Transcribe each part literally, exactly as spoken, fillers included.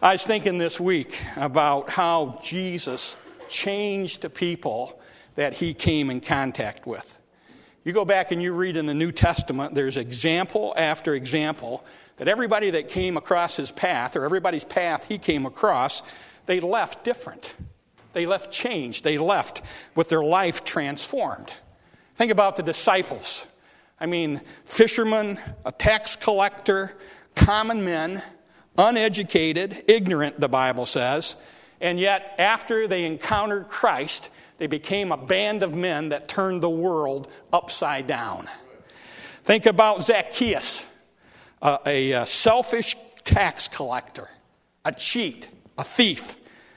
I was thinking this week about how Jesus changed the people that he came in contact with. You go back and you read in the New Testament, there's example after example that everybody that came across his path, or everybody's path he came across, they left different. They left changed. They left with their life transformed. Think about the disciples. I mean, fishermen, a tax collector, common men, uneducated, ignorant, the Bible says, and yet after they encountered Christ, they became a band of men that turned the world upside down. Think about Zacchaeus, a, a, a selfish tax collector, a cheat, a thief.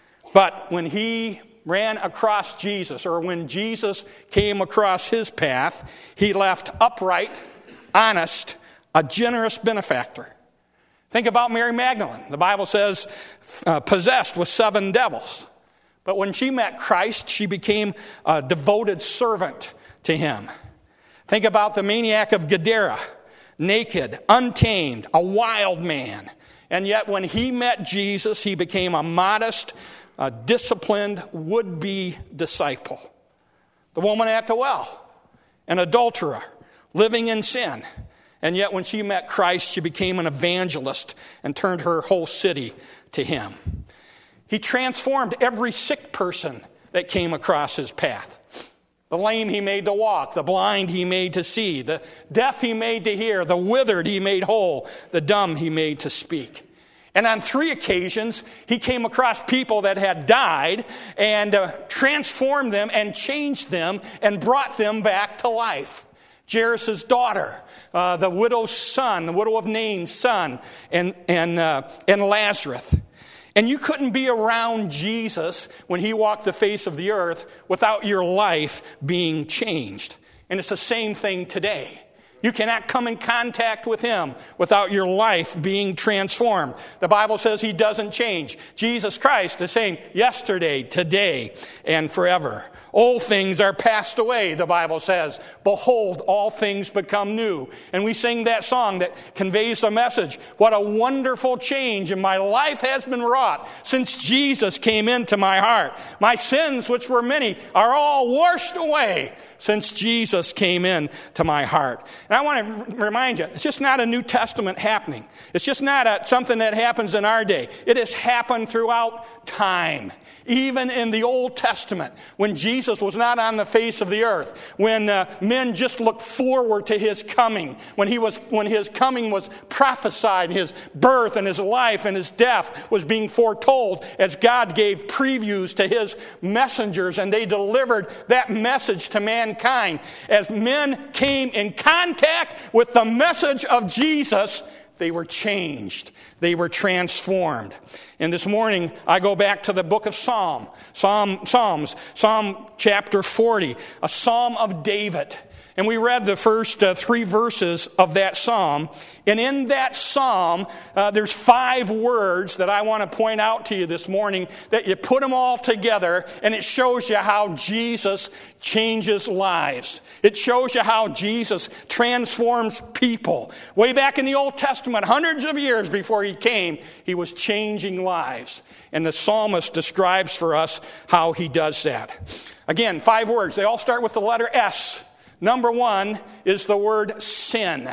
But when he ran across Jesus, or when Jesus came across his path, he left upright, honest, a generous benefactor. Think about Mary Magdalene. The Bible says, uh, possessed with seven devils. But when she met Christ, she became a devoted servant to him. Think about the maniac of Gadara, naked, untamed, a wild man. And yet when he met Jesus, he became a modest, a disciplined, would-be disciple. The woman at the well, an adulterer, living in sin. And yet when she met Christ, she became an evangelist and turned her whole city to him. He transformed every sick person that came across his path. The lame he made to walk, the blind he made to see, the deaf he made to hear, the withered he made whole, the dumb he made to speak. And on three occasions, he came across people that had died and uh, transformed them and changed them and brought them back to life. Jairus' daughter, uh, the widow's son, the widow of Nain's son, and, and, uh, and Lazarus. And you couldn't be around Jesus when he walked the face of the earth without your life being changed. And it's the same thing today. You cannot come in contact with him without your life being transformed. The Bible says he doesn't change. Jesus Christ the same yesterday, today, and forever. Old things are passed away, the Bible says. Behold, all things become new. And we sing that song that conveys the message. What a wonderful change in my life has been wrought since Jesus came into my heart. My sins, which were many, are all washed away since Jesus came in to my heart. And I want to remind you, it's just not a New Testament happening. It's just not a, something that happens in our day. It has happened throughout time. Even in the Old Testament, when Jesus was not on the face of the earth, when uh, men just looked forward to his coming, when he was, when his coming was prophesied, his birth and his life and his death was being foretold as God gave previews to his messengers, and they delivered that message to mankind. As men came in contact with the message of Jesus, they were changed. They were transformed. And this morning, I go back to the book of Psalm, Psalm Psalms, Psalm chapter forty, a psalm of David. And we read the first uh, three verses of that psalm. And in that psalm, uh, there's five words that I want to point out to you this morning, that you put them all together, and it shows you how Jesus changes lives. It shows you how Jesus transforms people. Way back in the Old Testament, hundreds of years before he came, he was changing lives. And the psalmist describes for us how he does that. Again, five words. They all start with the letter S. Number one is the word sin.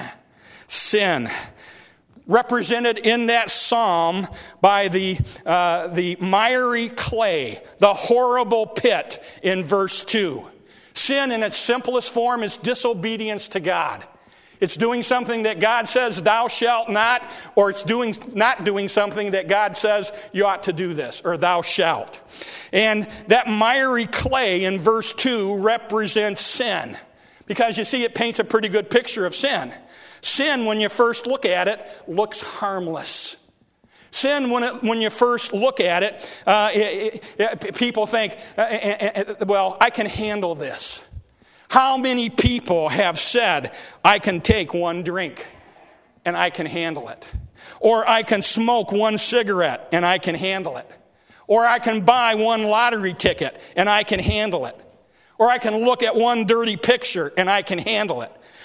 Sin. Represented in that psalm by the, uh, the miry clay, the horrible pit in verse two. Sin in its simplest form is disobedience to God. It's doing something that God says thou shalt not, or it's doing not doing something that God says you ought to do this, or thou shalt. And that miry clay in verse two represents sin. Because you see, it paints a pretty good picture of sin. Sin, when you first look at it, looks harmless. Sin, when it, when you first look at it, uh, it, it people think, uh, uh, uh, well, I can handle this. How many people have said, I can take one drink and I can handle it? Or I can smoke one cigarette and I can handle it? Or I can buy one lottery ticket and I can handle it? Or I can look at one dirty picture and I can handle it.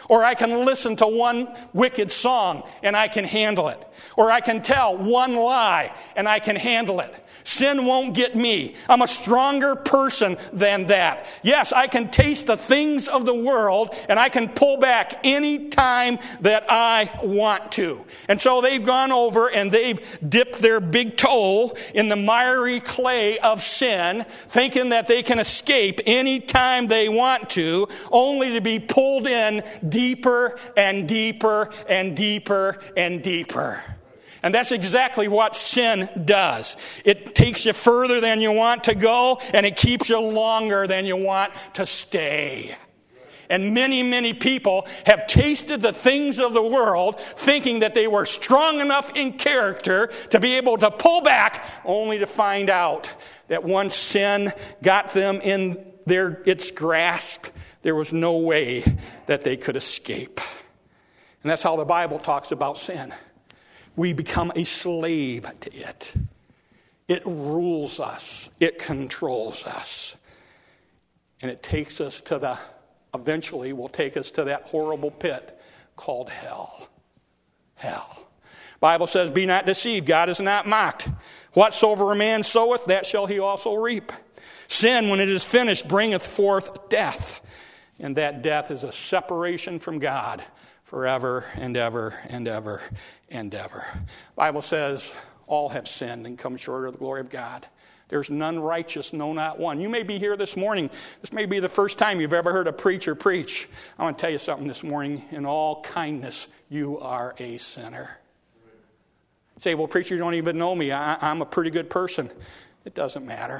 Or I can listen to one wicked song and I can handle it. Or I can tell one lie and I can handle it. Sin won't get me. I'm a stronger person than that. Yes, I can taste the things of the world and I can pull back any time that I want to. And so they've gone over and they've dipped their big toe in the miry clay of sin, thinking that they can escape any time they want to, only to be pulled in deeper and deeper and deeper and deeper. And that's exactly what sin does. It takes you further than you want to go, and it keeps you longer than you want to stay. And many, many people have tasted the things of the world, thinking that they were strong enough in character to be able to pull back, only to find out that once sin got them in their its grasp, there was no way that they could escape. And that's how the Bible talks about sin. We become a slave to it. It rules us. It controls us. And it takes us to the, eventually will take us to that horrible pit called hell. Hell. Bible says, be not deceived. God is not mocked. Whatsoever a man soweth, that shall he also reap. Sin, when it is finished, bringeth forth death. And that death is a separation from God forever and ever and ever and ever. Bible says all have sinned and come short of the glory of God. There's none righteous, no, not one. You may be here this morning. This may be the first time you've ever heard a preacher preach. I want to tell you something this morning. In all kindness, you are a sinner. Say, well, preacher, you don't even know me. I, I'm a pretty good person. It doesn't matter.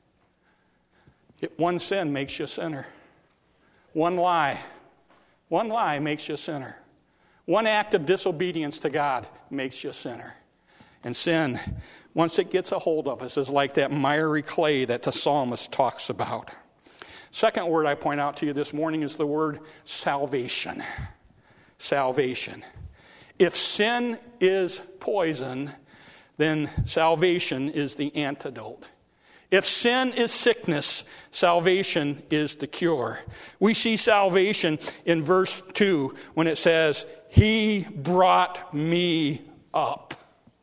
It, one sin makes you a sinner. One lie. One lie makes you a sinner. One act of disobedience to God makes you a sinner. And sin, once it gets a hold of us, is like that miry clay that the psalmist talks about. Second word I point out to you this morning is the word salvation. Salvation. If sin is poison, then salvation is the antidote. If sin is sickness, salvation is the cure. We see salvation in verse two when it says, He brought me up.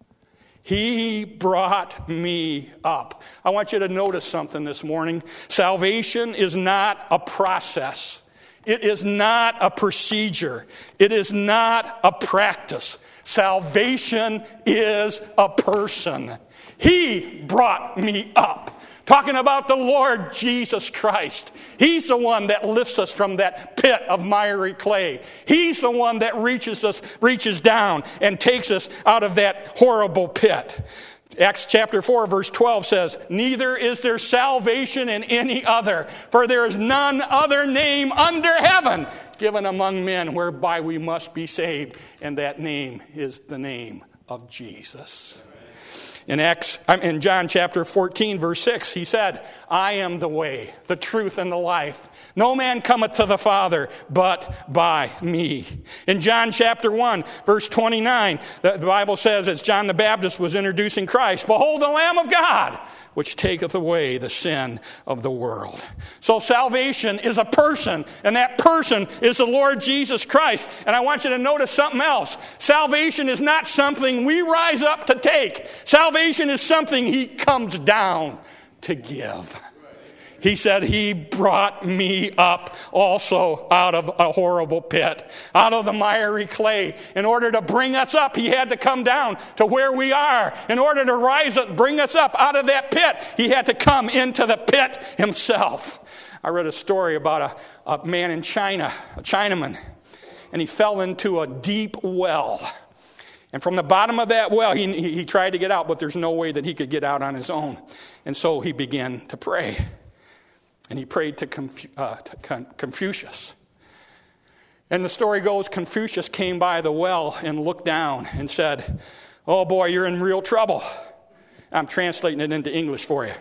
He brought me up. I want you to notice something this morning. Salvation is not a process. It is not a procedure. It is not a practice. Salvation is a person. He brought me up. Talking about the Lord Jesus Christ. He's the one that lifts us from that pit of miry clay. He's the one that reaches us, reaches down and takes us out of that horrible pit. Acts chapter four verse twelve says, neither is there salvation in any other, for there is none other name under heaven given among men whereby we must be saved. And that name is the name of Jesus. In Acts, in John chapter fourteen, verse six, he said, I am the way, the truth, and the life. No man cometh to the Father but by me. In John chapter one, verse twenty-nine, the Bible says, as John the Baptist was introducing Christ, behold the Lamb of God, which taketh away the sin of the world. So salvation is a person, and that person is the Lord Jesus Christ. And I want you to notice something else. Salvation is not something we rise up to take. Salvation is something He comes down to give. He said, He brought me up also out of a horrible pit, out of the miry clay. In order to bring us up, He had to come down to where we are. In order to rise up, bring us up out of that pit, He had to come into the pit Himself. I read a story about a, a man in China, a Chinaman, and he fell into a deep well. And from the bottom of that well, he, he, he tried to get out, but there's no way that he could get out on his own. And so he began to pray. And he prayed to, Confu- uh, to Con- Confucius. And the story goes, Confucius came by the well and looked down and said, oh boy, you're in real trouble. I'm translating it into English for you.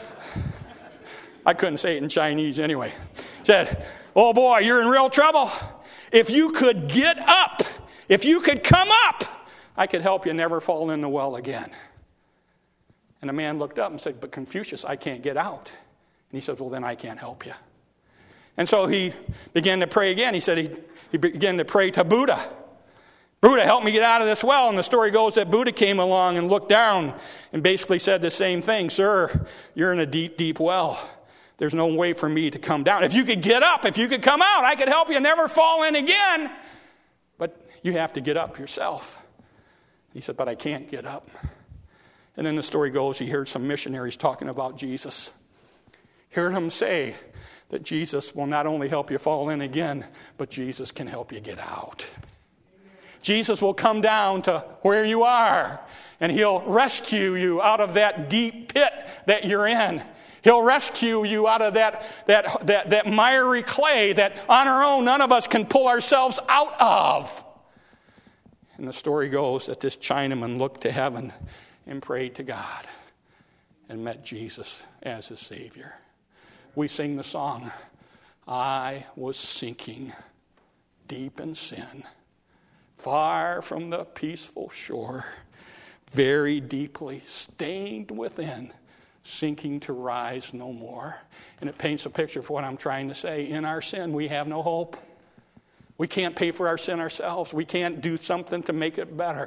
I couldn't say it in Chinese anyway. He said, oh boy, you're in real trouble. If you could get up, if you could come up, I could help you never fall in the well again. And the man looked up and said, but Confucius, I can't get out. And he says, well, then I can't help you. And so he began to pray again. He said he, he began to pray to Buddha. Buddha, help me get out of this well. And the story goes that Buddha came along and looked down and basically said the same thing. Sir, you're in a deep, deep well. There's no way for me to come down. If you could get up, if you could come out, I could help you never fall in again. But you have to get up yourself. He said, but I can't get up. And then the story goes, he heard some missionaries talking about Jesus. Heard them say that Jesus will not only help you fall in again, but Jesus can help you get out. Jesus will come down to where you are, and he'll rescue you out of that deep pit that you're in. He'll rescue you out of that, that, that, that miry clay that on our own none of us can pull ourselves out of. And the story goes that this Chinaman looked to heaven and prayed to God and met Jesus as his Savior. We sing the song, I was sinking deep in sin, far from the peaceful shore, very deeply stained within, sinking to rise no more. And it paints a picture for what I'm trying to say. In our sin, we have no hope. We can't pay for our sin ourselves. We can't do something to make it better.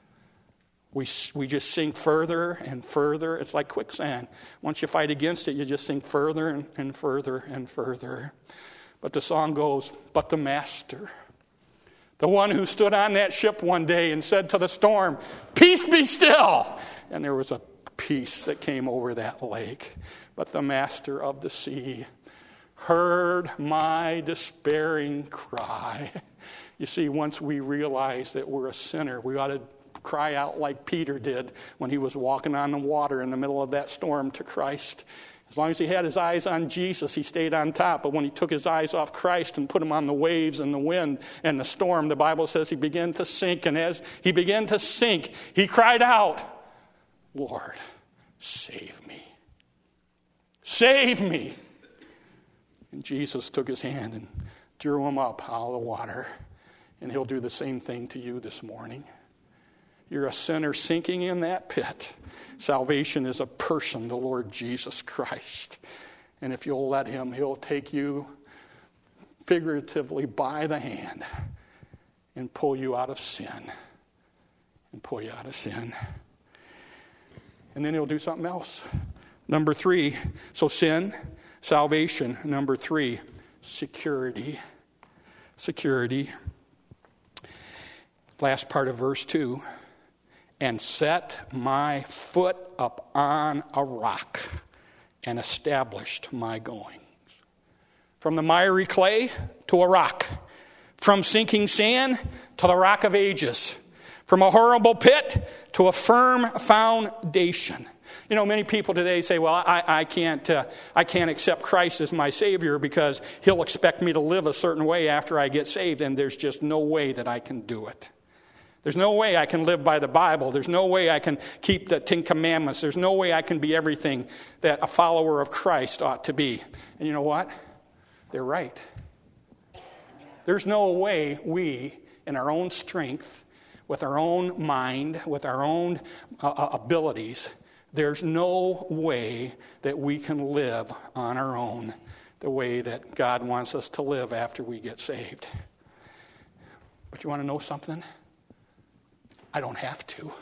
We we just sink further and further. It's like quicksand. Once you fight against it, you just sink further and, and further and further. But the song goes, but the Master, the one who stood on that ship one day and said to the storm, peace be still. And there was a peace that came over that lake. But the Master of the sea heard my despairing cry. You see, once we realize that we're a sinner, we ought to cry out like Peter did when he was walking on the water in the middle of that storm to Christ. As long as he had his eyes on Jesus, he stayed on top. But when he took his eyes off Christ and put them on the waves and the wind and the storm, the Bible says he began to sink. And as he began to sink, he cried out, Lord, save me. Save me. And Jesus took his hand and drew him up out of the water. And he'll do the same thing to you this morning. You're a sinner sinking in that pit. Salvation is a person, the Lord Jesus Christ. And if you'll let him, he'll take you figuratively by the hand and pull you out of sin. And pull you out of sin. And then he'll do something else. Number three, so sin, salvation. Number three, security. Security. Last part of verse two. And set my foot up on a rock and established my goings. From the miry clay to a rock. From sinking sand to the rock of ages. From a horrible pit to a firm foundation. You know, many people today say, well, I, I can't uh, I can't accept Christ as my Savior because he'll expect me to live a certain way after I get saved, and there's just no way that I can do it. There's no way I can live by the Bible. There's no way I can keep the Ten Commandments. There's no way I can be everything that a follower of Christ ought to be. And you know what? They're right. There's no way we, in our own strength, with our own mind, with our own uh, abilities, there's no way that we can live on our own the way that God wants us to live after we get saved. But you want to know something? I don't have to.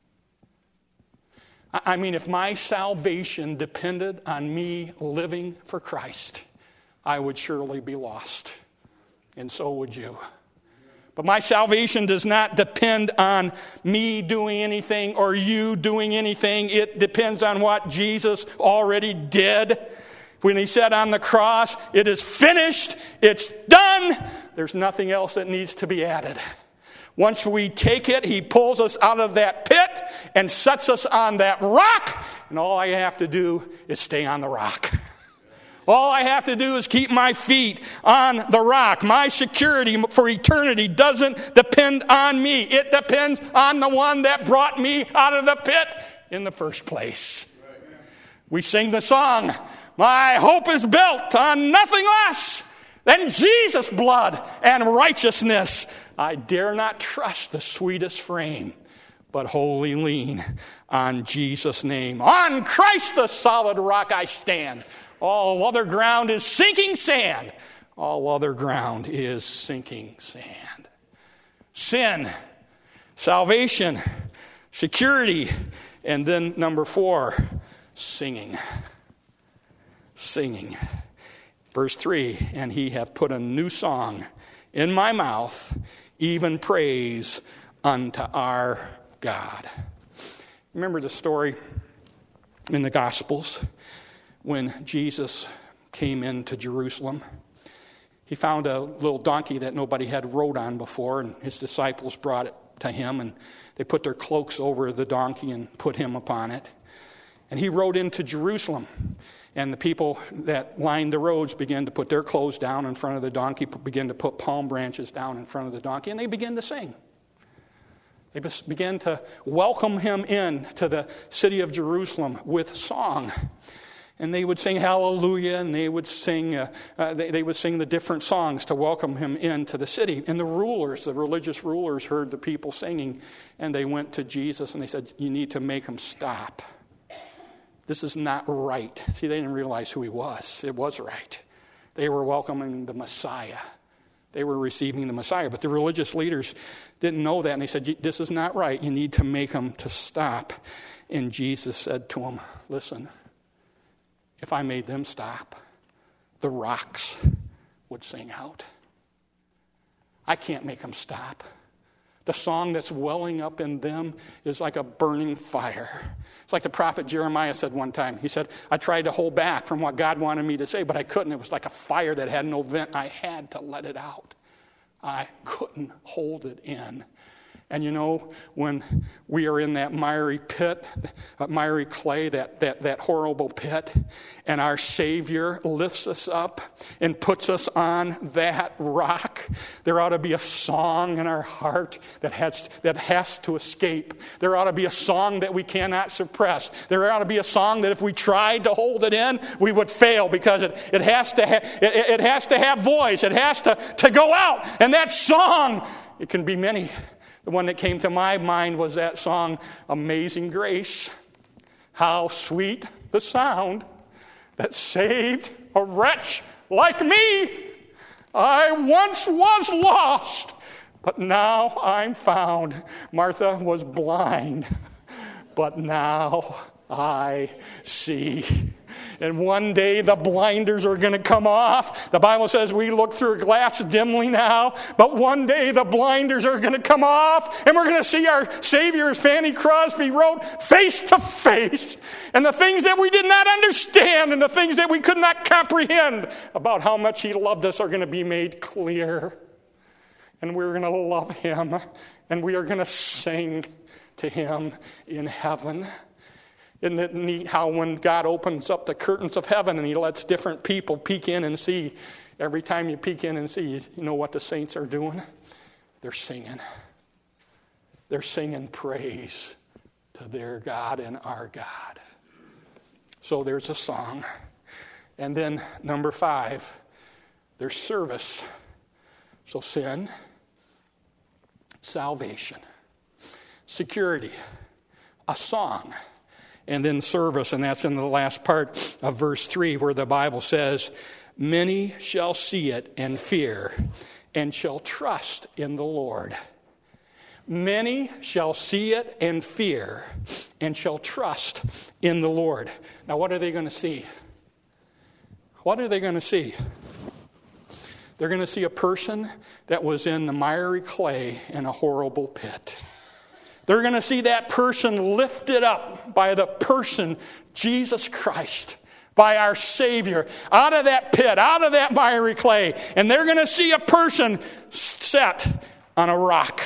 I mean, if my salvation depended on me living for Christ, I would surely be lost. And so would you. But my salvation does not depend on me doing anything or you doing anything. It depends on what Jesus already did. When he said on the cross, it is finished, it's done, there's nothing else that needs to be added. Once we take it, he pulls us out of that pit and sets us on that rock. And all I have to do is stay on the rock. All I have to do is keep my feet on the rock. My security for eternity doesn't depend on me. It depends on the one that brought me out of the pit in the first place. We sing the song, my hope is built on nothing less than Jesus' blood and righteousness. I dare not trust the sweetest frame, but wholly lean on Jesus' name. On Christ the solid rock I stand. All other ground is sinking sand. All other ground is sinking sand. Sin, salvation, security, and then number four, singing. Singing. Verse three, and he hath put a new song in my mouth, even praise unto our God. Remember the story in the Gospels when Jesus came into Jerusalem? He found a little donkey that nobody had rode on before, and his disciples brought it to him, and they put their cloaks over the donkey and put him upon it. And he rode into Jerusalem, and the people that lined the roads began to put their clothes down in front of the donkey, began to put palm branches down in front of the donkey, and they began to sing. They began to welcome him in to the city of Jerusalem with song. And they would sing hallelujah, and they would sing uh, uh, they, they would sing the different songs to welcome him into the city. And the rulers, the religious rulers, heard the people singing, and they went to Jesus and they said, you need to make him stop. This is not right. See, they didn't realize who he was. It was right. They were welcoming the Messiah. They were receiving the Messiah. But the religious leaders didn't know that, and they said, this is not right. You need to make him to stop. And Jesus said to them, listen, if I made them stop, the rocks would sing out. I can't make them stop. The song that's welling up in them is like a burning fire. It's like the prophet Jeremiah said one time. He said, I tried to hold back from what God wanted me to say, but I couldn't. It was like a fire that had no vent. I had to let it out. I couldn't hold it in. And you know, when we are in that miry pit, that miry clay, that, that, that horrible pit, and our Savior lifts us up and puts us on that rock, there ought to be a song in our heart that has, that has to escape. There ought to be a song that we cannot suppress. There ought to be a song that if we tried to hold it in, we would fail, because it, it, has, to ha- it, it has to have voice. It has to, to go out. And that song, it can be many. The one that came to my mind was that song, Amazing Grace. How sweet the sound that saved a wretch like me. I once was lost, but now I'm found. Martha was blind, but now I see. And one day the blinders are going to come off. The Bible says we look through a glass dimly now, but one day the blinders are going to come off, and we're going to see our Savior, as Fanny Crosby wrote, face to face. And the things that we did not understand and the things that we could not comprehend about how much he loved us are going to be made clear. And we're going to love him, and we are going to sing to him in heaven. Isn't it neat how when God opens up the curtains of heaven and he lets different people peek in and see, every time you peek in and see, you know what the saints are doing? They're singing. They're singing praise to their God and our God. So there's a song. And then number five, there's service. So sin, salvation, security, a song, and then service, and that's in the last part of verse three, where the Bible says, many shall see it and fear, and shall trust in the Lord. Many shall see it and fear, and shall trust in the Lord. Now, what are they going to see? What are they going to see? They're going to see a person that was in the miry clay in a horrible pit. They're going to see that person lifted up by the person, Jesus Christ, by our Savior, out of that pit, out of that miry clay. And they're going to see a person set on a rock.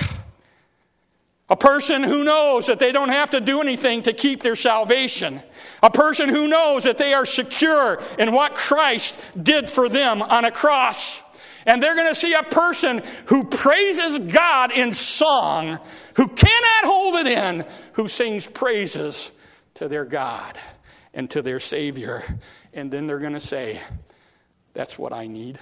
A person who knows that they don't have to do anything to keep their salvation. A person who knows that they are secure in what Christ did for them on a cross. And they're going to see a person who praises God in song, who cannot hold it in, who sings praises to their God and to their Savior. And then they're going to say, that's what I need.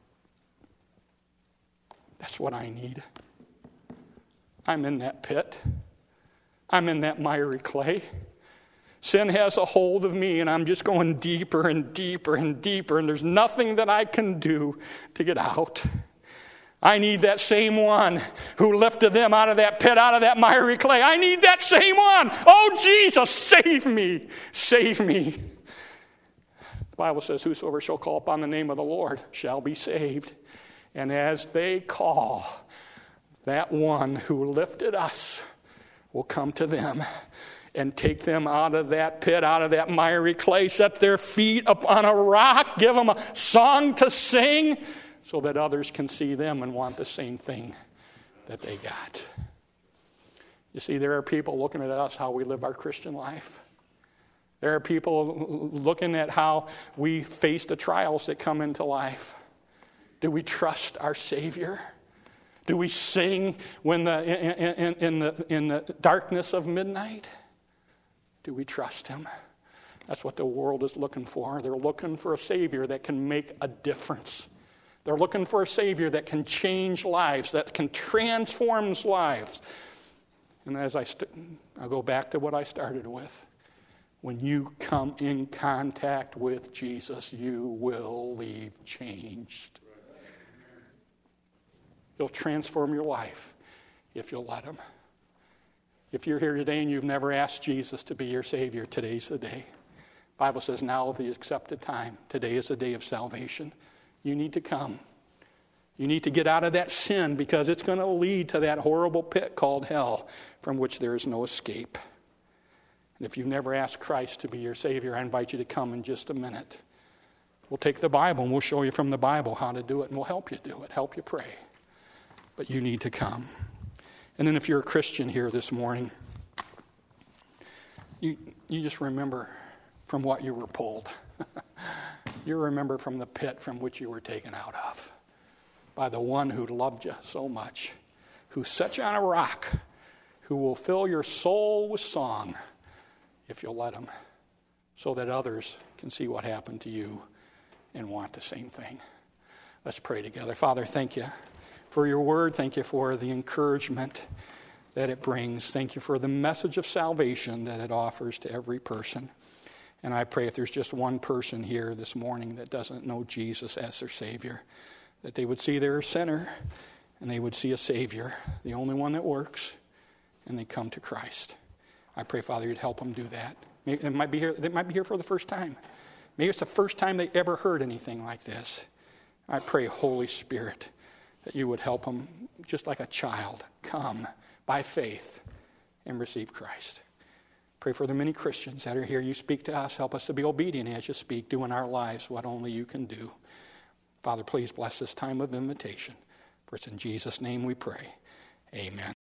That's what I need. I'm in that pit. I'm in that miry clay. Sin has a hold of me, and I'm just going deeper and deeper and deeper, and there's nothing that I can do to get out. I need that same one who lifted them out of that pit, out of that miry clay. I need that same one. Oh, Jesus, save me. Save me. The Bible says, whosoever shall call upon the name of the Lord shall be saved. And as they call, that one who lifted us will come to them and take them out of that pit, out of that miry clay, set their feet upon a rock, give them a song to sing, so that others can see them and want the same thing that they got. You see, there are people looking at us, how we live our Christian life. There are people looking at how we face the trials that come into life. Do we trust our Savior? Do we sing when the in, in, in the in the darkness of midnight? Do we trust Him? That's what the world is looking for. They're looking for a Savior that can make a difference. They're looking for a Savior that can change lives, that can transform lives. And as I st- I'll go back to what I started with. When you come in contact with Jesus, you will leave changed. He'll transform your life if you'll let Him. If you're here today and you've never asked Jesus to be your Savior, today's the day. The Bible says now is the accepted time. Today is the day of salvation. You need to come. You need to get out of that sin, because it's going to lead to that horrible pit called hell from which there is no escape. And if you've never asked Christ to be your Savior, I invite you to come in just a minute. We'll take the Bible and we'll show you from the Bible how to do it, and we'll help you do it, help you pray. But you need to come. And then if you're a Christian here this morning, you you just remember from what you were pulled. You remember from the pit from which you were taken out of by the one who loved you so much, who set you on a rock, who will fill your soul with song if you'll let Him, so that others can see what happened to you and want the same thing. Let's pray together. Father, thank you for your word. Thank you for the encouragement that it brings. Thank you for the message of salvation that it offers to every person. And I pray if there's just one person here this morning that doesn't know Jesus as their Savior, that they would see they're a sinner and they would see a Savior, the only one that works, and they come to Christ. I pray, Father, you'd help them do that. Maybe it might be here, they might be here for the first time. Maybe it's the first time they ever heard anything like this. I pray, Holy Spirit, that you would help them, just like a child, come by faith and receive Christ. Pray for the many Christians that are here. You speak to us. Help us to be obedient as you speak. Do in our lives what only you can do. Father, please bless this time of invitation. For it's in Jesus' name we pray. Amen.